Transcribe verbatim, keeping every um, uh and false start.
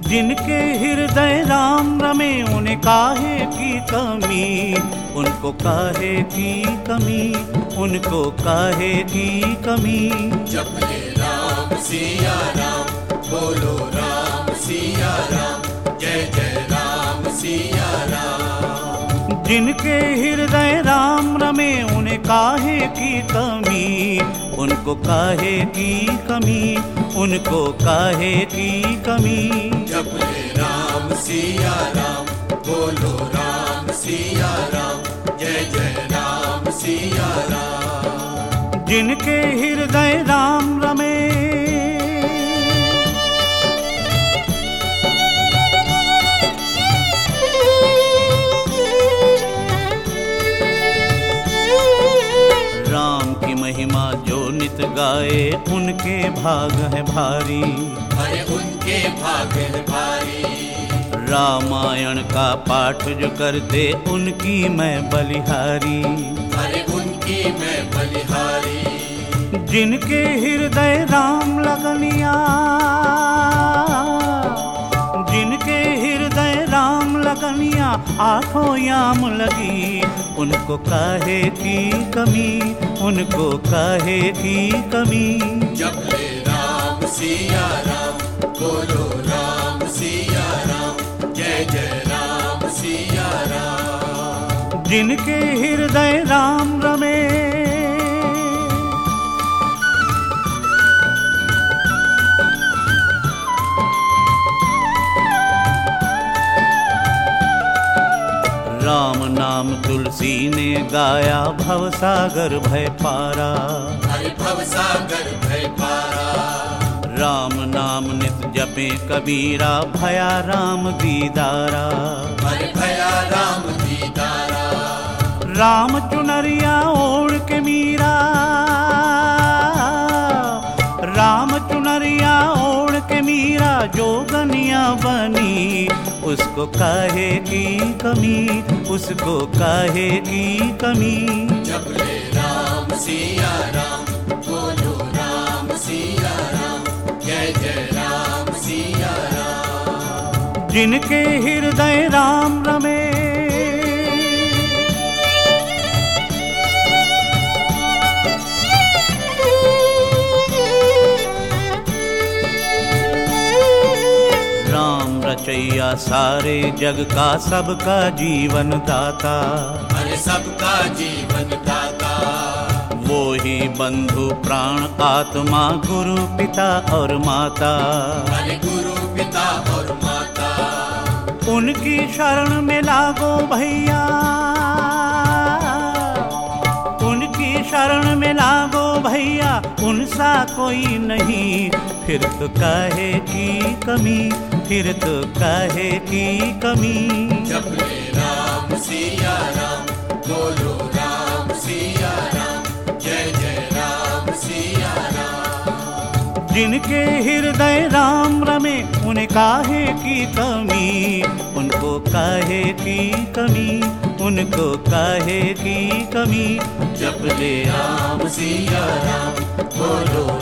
जिनके हृदय राम रमे उन्हें काहे की कमी, उनको काहे की कमी, उनको काहे की कमी। जप ले राम सिया राम, बोलो राम सिया राम, जय जय राम सिया राम। जिनके हृदय राम रमे उन्हें काहे की कमी, उनको काहे की कमी, उनको काहे की कमी। जप ले राम सिया राम, बोलो राम सिया राम, जय जय राम सिया राम। जिनके हृदय राम रमे महिमा जो नित गाए उनके भाग है भारी, अरे उनके भाग है भारी। रामायण का पाठ जो करते उनकी मैं बलिहारी, अरे उनकी मैं बलिहारी। जिनके हृदय राम लगनिया, जिनके हृदय राम लगनिया आठों याम लगी, उनको काहे की कमी, उनको काहे की कमी। जप ले राम सिया राम, बोलो राम सिया राम, जय जय राम सिया राम। जिनके हृदय राम रमे राम नाम तुलसी ने गाया भवसागर भय पारा, अरे भवसागर भय पारा। राम नाम नित जपे कबीरा भया राम दीदारा, अरे भया राम दीदारा। राम चुनरिया ओढ़ के मीरा, राम चुनरिया ओढ़ के मीरा जोगनिया बनी, उसको काहे की कमी, उसको काहे की कमी। जप ले राम सिया राम, बोलो राम सिया राम, जय जय राम सिया राम। जिनके हृदय राम रमे रचैया सारे जग का सबका जीवन दाता, अरे सबका जीवन दाता। वो ही बंधु प्राण आत्मा गुरु पिता और माता, अरे गुरु पिता और माता। उनकी शरण में लागो भैया, उनकी शरण में लागो भैया, उनसा कोई नहीं, फिर तो काहे की कमी, फिर तो काहे की कमी। जप ले राम सिया राम, बोलो राम सिया राम, जय जय राम सिया राम। जिनके हृदय राम रमे उन्हें काहे की कमी, उनको काहे की कमी, उनको काहे की कमी। जप ले राम सिया राम, बोलो